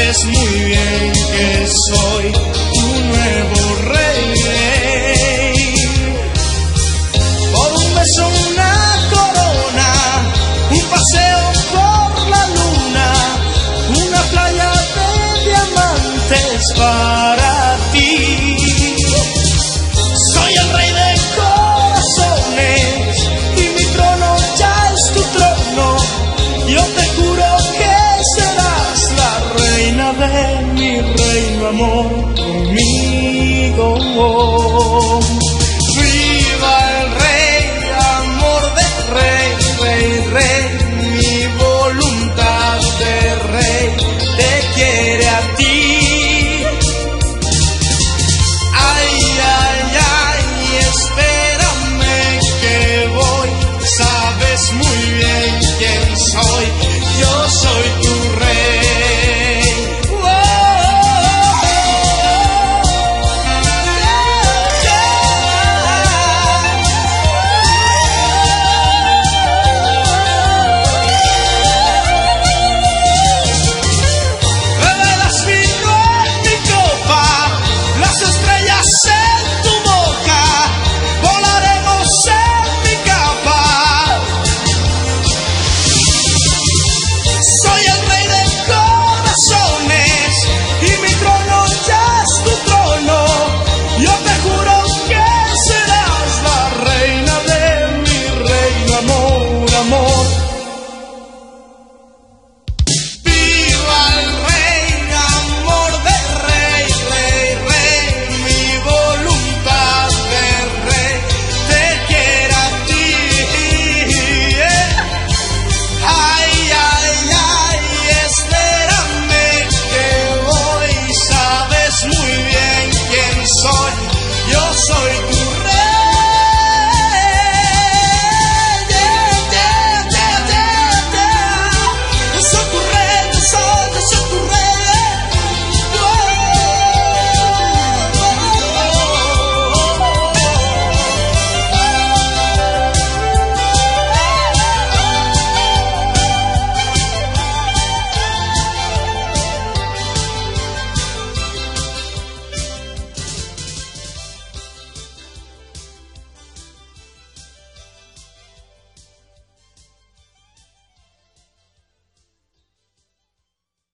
sabes muy bien que soy tu nuevo rey. Por un beso, una corona, un paseo por la luna, una playa de diamantes para ti. Soy el rey de corazones y mi trono ya es tu trono. Yo te juro que serás la reina de mi reino, amor, conmigo.